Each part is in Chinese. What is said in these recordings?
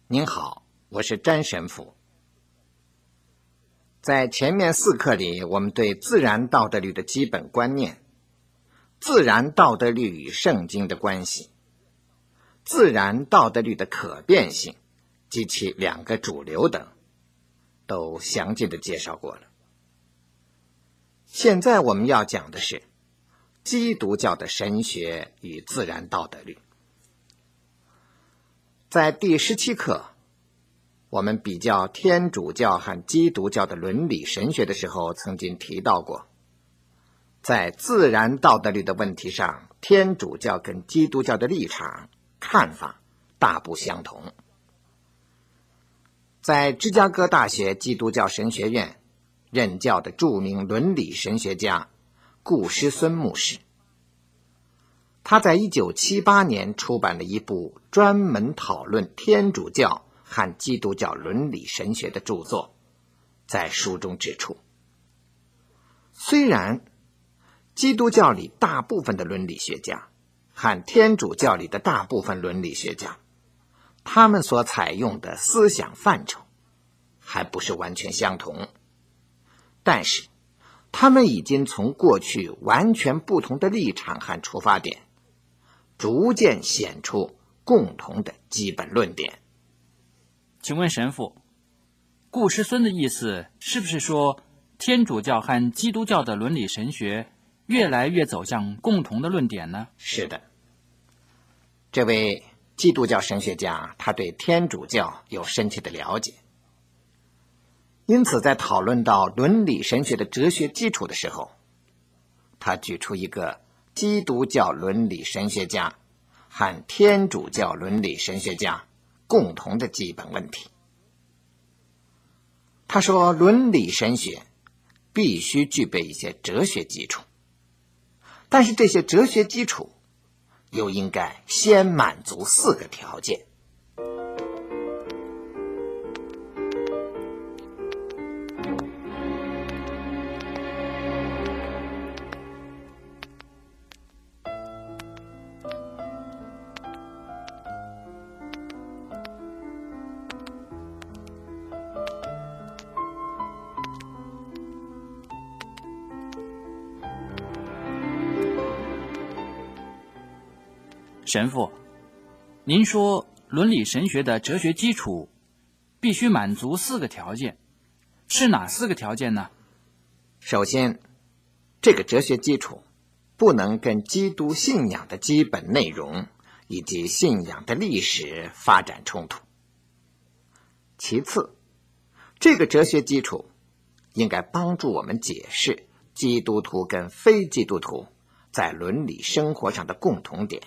您好，我是詹神父。在前面4课里，我们对自然道德律的基本观念、自然道德律与圣经的关系、自然道德律的可变性及其2个主流等，都详尽地介绍过了。现在我们要讲的是基督教的神学与自然道德律。在第17课，我们比较天主教和基督教的伦理神学的时候，曾经提到过，在自然道德律的问题上，天主教跟基督教的立场看法大不相同。在芝加哥大学基督教神学院任教的著名伦理神学家顾师孙牧师，他在1978年出版了一部专门讨论天主教和基督教伦理神学的著作，在书中指出，虽然基督教里大部分的伦理学家和天主教里的大部分伦理学家，他们所采用的思想范畴还不是完全相同，但是他们已经从过去完全不同的立场和出发点，逐渐显出共同的基本论点。 请问神父，顾师孙的意思是不是说天主教和基督教的伦理神学越来越走向共同的论点呢？ 是的，这位基督教神学家他对天主教有深切的了解，因此在讨论到伦理神学的哲学基础的时候，他举出一个基督教伦理神学家和天主教伦理神学家共同的基本问题。他说，伦理神学必须具备一些哲学基础，但是这些哲学基础又应该先满足4个条件。 神父，您说伦理神学的哲学基础必须满足4个条件，是哪4个条件呢？ 首先，这个哲学基础不能跟基督信仰的基本内容以及信仰的历史发展冲突。其次，这个哲学基础应该帮助我们解释基督徒跟非基督徒在伦理生活上的共同点。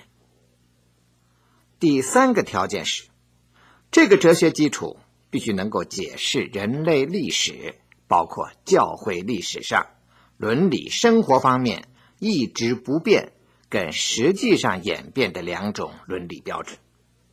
第3个条件是，这个哲学基础必须能够解释人类历史，包括教会历史上伦理生活方面一直不变跟实际上演变的2种伦理标准。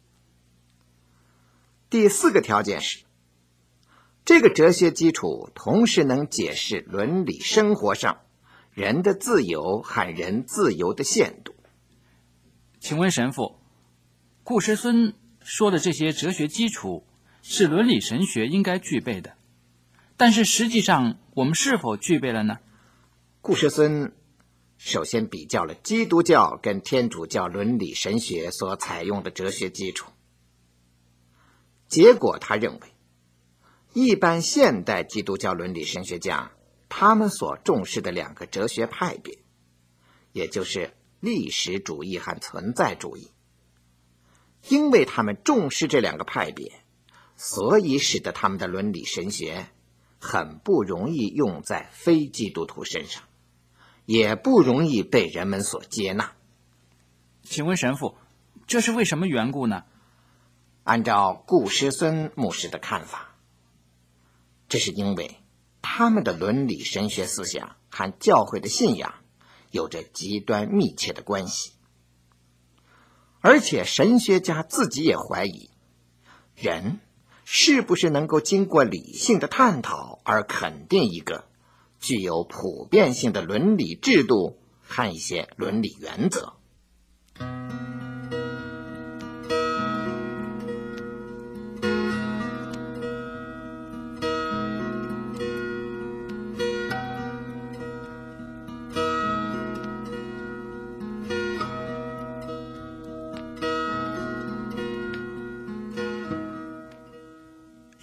第4个条件是，这个哲学基础同时能解释伦理生活上人的自由和人自由的限度。 请问神父，顾师孙说的这些哲学基础是伦理神学应该具备的，但是实际上我们是否具备了呢？ 顾师孙首先比较了基督教跟天主教伦理神学所采用的哲学基础，结果他认为一般现代基督教伦理神学家他们所重视的2个哲学派别，也就是历史主义和存在主义，因为他们重视这2个派别，所以使得他们的伦理神学很不容易用在非基督徒身上，也不容易被人们所接纳。 请问神父，这是为什么缘故呢？ 按照顾师孙牧师的看法，这是因为他们的伦理神学思想和教会的信仰有着极端密切的关系，而且神学家自己也怀疑，人是不是能够经过理性的探讨而肯定一个具有普遍性的伦理制度和一些伦理原则。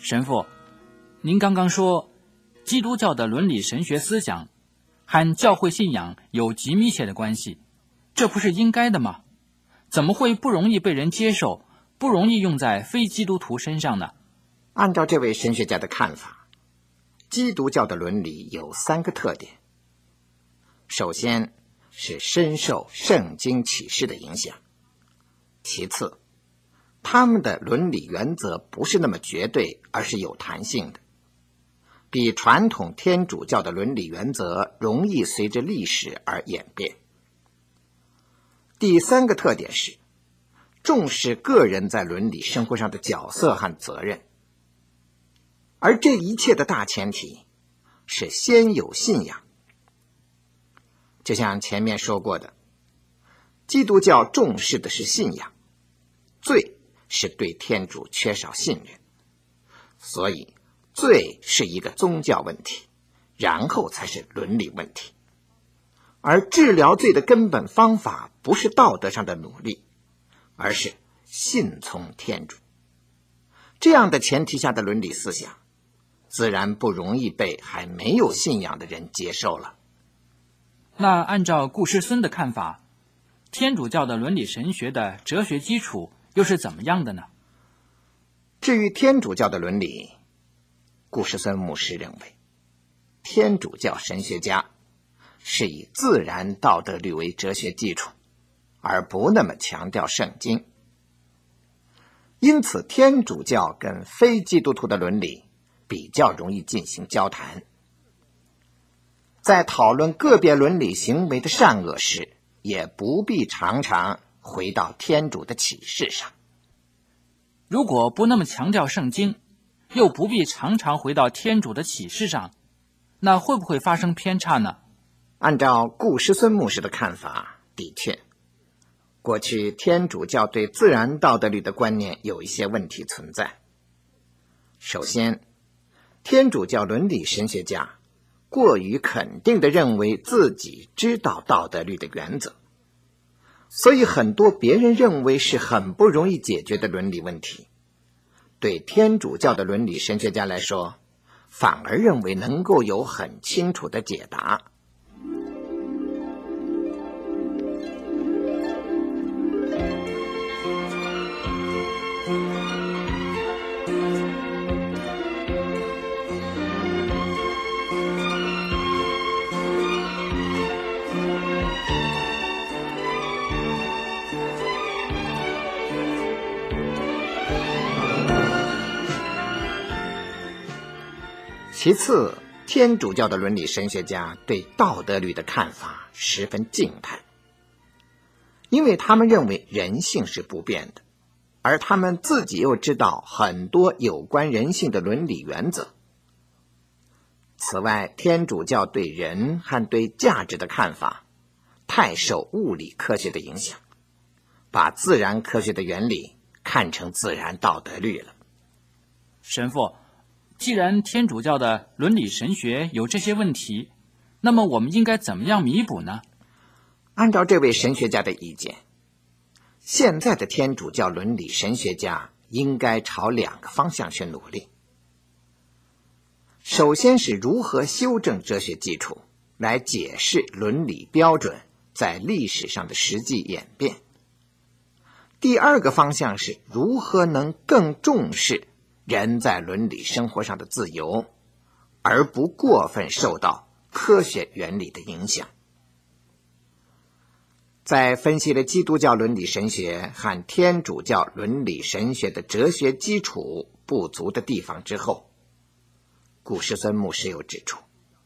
神父，您刚刚说基督教的伦理神学思想和教会信仰有极密切的关系，这不是应该的吗？怎么会不容易被人接受，不容易用在非基督徒身上呢？ 按照这位神学家的看法，基督教的伦理有3个特点。首先是深受圣经启示的影响，其次，他们的伦理原则不是那么绝对，而是有弹性的，比传统天主教的伦理原则容易随着历史而演变。第3个特点是重视个人在伦理生活上的角色和责任，而这一切的大前提是先有信仰。就像前面说过的，基督教重视的是信仰，罪是对天主缺少信任，所以罪是一个宗教问题，然后才是伦理问题。而治疗罪的根本方法不是道德上的努力，而是信从天主。这样的前提下的伦理思想，自然不容易被还没有信仰的人接受了。 那按照顾师孙的看法，天主教的伦理神学的哲学基础又是怎么样的呢？ 至于天主教的伦理，顾师孙牧师认为，天主教神学家是以自然道德律为哲学基础，而不那么强调圣经。因此，天主教跟非基督徒的伦理比较容易进行交谈。在讨论个别伦理行为的善恶时，也不必常常回到天主的启示上。 如果不那么强调圣经，又不必常常回到天主的启示上，那会不会发生偏差呢？ 按照顾师孙牧师的看法，的确，过去天主教对自然道德律的观念有一些问题存在。首先，天主教伦理神学家过于肯定地认为自己知道道德律的原则，所以很多别人认为是很不容易解决的伦理问题，对天主教的伦理神学家来说，反而认为能够有很清楚的解答。其次，天主教的伦理神学家对道德律的看法十分静态，因为他们认为人性是不变的，而他们自己又知道很多有关人性的伦理原则。此外，天主教对人和对价值的看法太受物理科学的影响，把自然科学的原理看成自然道德律了。 神父，既然天主教的伦理神学有这些问题，那么我们应该怎么样弥补呢？ 按照这位神学家的意见，现在的天主教伦理神学家应该朝2个方向去努力。首先是如何修正哲学基础，来解释伦理标准在历史上的实际演变。第2个方向是如何能更重视人在伦理生活上的自由，而不过分受到科学原理的影响。在分析了基督教伦理神学和天主教伦理神学的哲学基础不足的地方之后，顾师孙牧师又指出，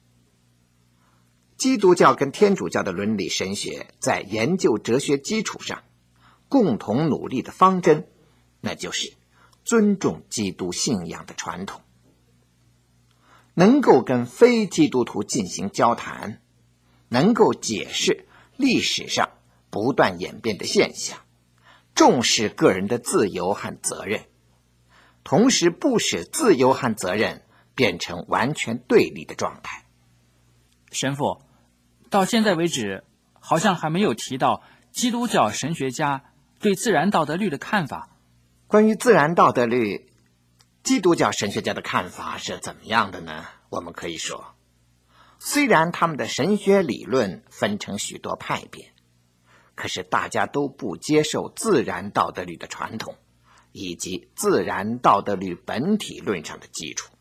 基督教跟天主教的伦理神学在研究哲学基础上共同努力的方针，那就是尊重基督信仰的传统，能够跟非基督徒进行交谈，能够解释历史上不断演变的现象，重视个人的自由和责任，同时不使自由和责任变成完全对立的状态。 神父，到现在为止，好像还没有提到基督教神学家对自然道德律的看法。 关于自然道德律， 基督教神学家的看法是怎么样的呢？我们可以说，虽然他们的神学理论分成许多派别，可是大家都不接受自然道德律的传统，以及自然道德律本体论上的基础。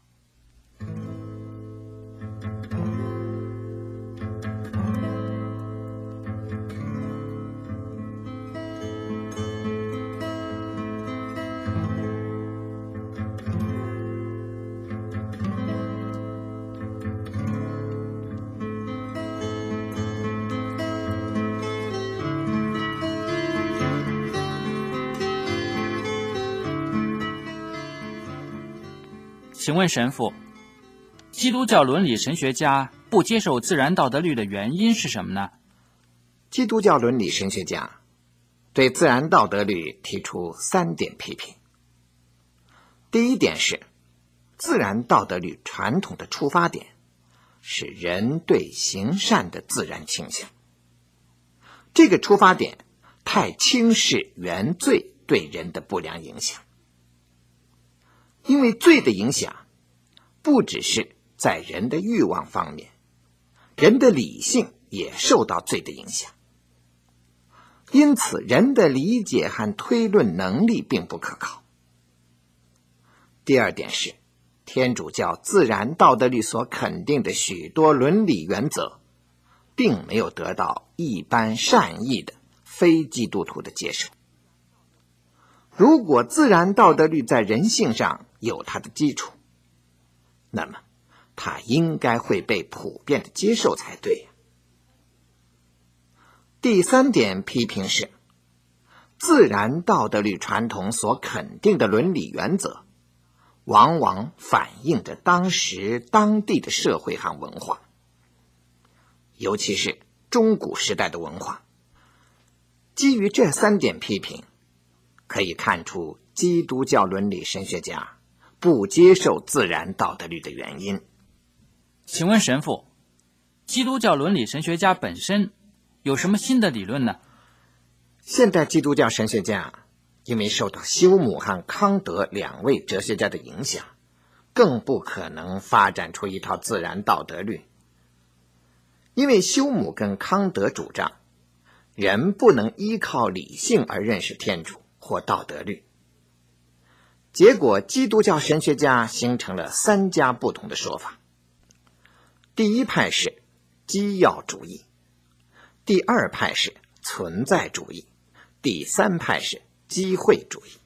请问神父，基督教伦理神学家不接受自然道德律的原因是什么呢？ 基督教伦理神学家对自然道德律提出3点批评。第一点是，自然道德律传统的出发点是人对行善的自然倾向，这个出发点太轻视原罪对人的不良影响。因为罪的影响不只是在人的欲望方面，人的理性也受到罪的影响，因此人的理解和推论能力并不可靠。第二点是，天主教自然道德律所肯定的许多伦理原则并没有得到一般善意的非基督徒的接受。如果自然道德律在人性上有它的基础，那么它应该会被普遍的接受才对。第3点批评是，自然道德律传统所肯定的伦理原则往往反映着当时当地的社会和文化，尤其是中古时代的文化。基于这3点批评，可以看出基督教伦理神学家不接受自然道德律的原因。 请问神父，基督教伦理神学家本身有什么新的理论呢？ 现代基督教神学家因为受到休姆和康德2位哲学家的影响，更不可能发展出一套自然道德律。因为休姆跟康德主张，人不能依靠理性而认识天主或道德律。结果基督教神学家形成了3家不同的说法。第一派是基要主义，第2派是存在主义，第3派是机会主义。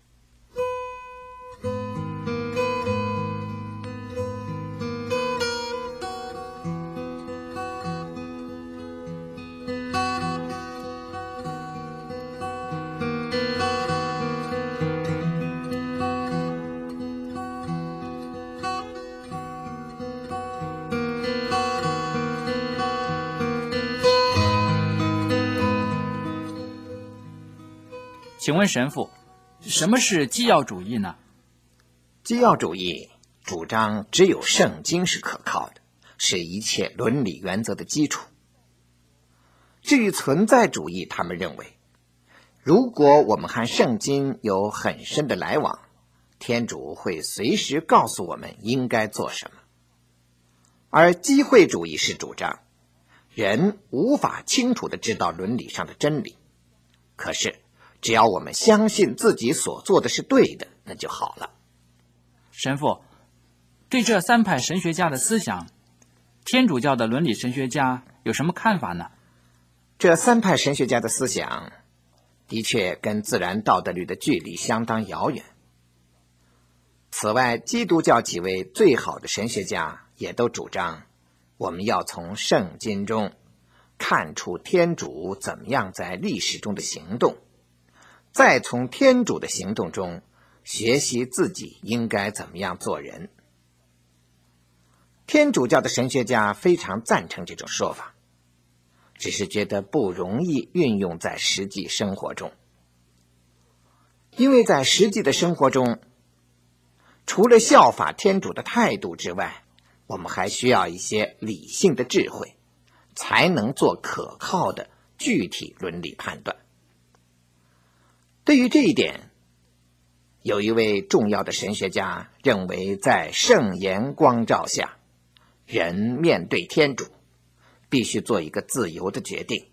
请问神父，什么是基要主义呢？ 基要主义主张只有圣经是可靠的，是一切伦理原则的基础。至于存在主义，他们认为，如果我们和圣经有很深的来往，天主会随时告诉我们应该做什么。而机会主义是主张，人无法清楚地知道伦理上的真理，可是只要我们相信自己所做的是对的，那就好了。 神父，对这3派神学家的思想，天主教的伦理神学家有什么看法呢？ 这3派神学家的思想的确跟自然道德律的距离相当遥远。此外，基督教几位最好的神学家也都主张，我们要从圣经中看出天主怎么样在历史中的行动，再从天主的行动中学习自己应该怎么样做人。天主教的神学家非常赞成这种说法，只是觉得不容易运用在实际生活中。因为在实际的生活中，除了效法天主的态度之外，我们还需要一些理性的智慧，才能做可靠的具体伦理判断。对于这一点， 有一位重要的神学家认为，在圣言光照下，人面对天主必须做一个自由的决定。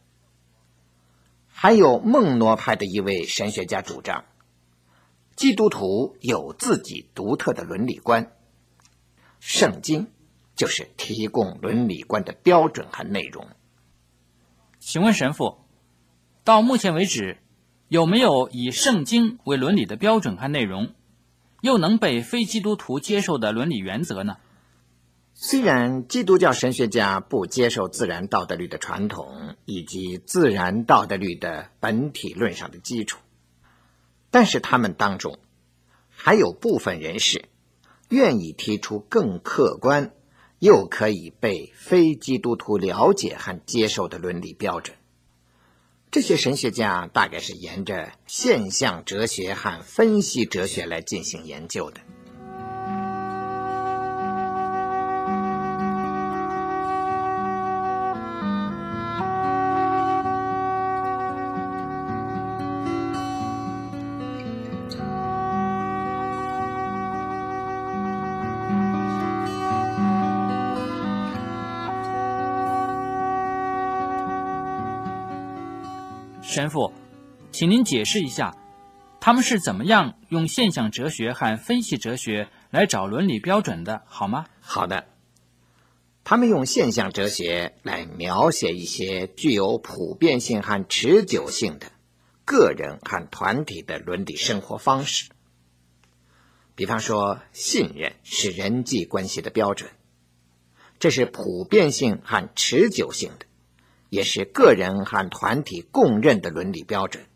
还有孟诺派的一位神学家主张，基督徒有自己独特的伦理观，圣经就是提供伦理观的标准和内容。 请问神父，到目前为止，有没有以圣经为伦理的标准和内容，又能被非基督徒接受的伦理原则呢？ 虽然基督教神学家不接受自然道德律的传统以及自然道德律的本体论上的基础，但是他们当中还有部分人士愿意提出更客观又可以被非基督徒了解和接受的伦理标准。这些神学家大概是沿着现象哲学和分析哲学来进行研究的。 神父，请您解释一下，他们是怎么样用现象哲学和分析哲学来找伦理标准的，好吗？ 好的，他们用现象哲学来描写一些具有普遍性和持久性的个人和团体的伦理生活方式。比方说，信任是人际关系的标准，这是普遍性和持久性的，也是个人和团体共认的伦理标准。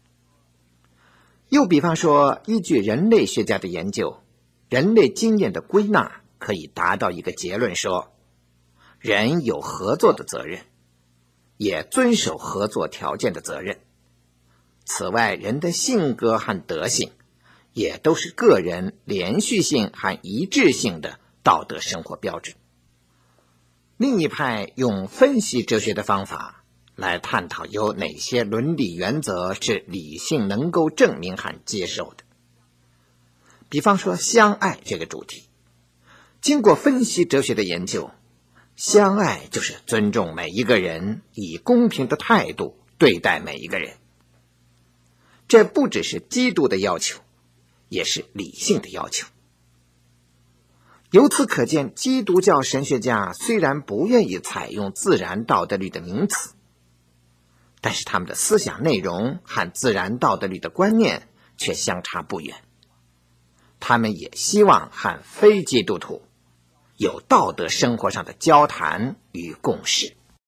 又比方说，依据人类学家的研究，人类经验的归纳可以达到一个结论说，人有合作的责任，也遵守合作条件的责任。此外，人的性格和德性也都是个人连续性和一致性的道德生活标准。另一派用分析哲学的方法来探讨有哪些伦理原则是理性能够证明和接受的。比方说相爱这个主题，经过分析哲学的研究，相爱就是尊重每一个人，以公平的态度对待每一个人。这不只是基督的要求，也是理性的要求。由此可见，基督教神学家虽然不愿意采用自然道德律的名词，但是他们的思想内容和自然道德律的观念却相差不远。他们也希望和非基督徒有道德生活上的交谈与共识。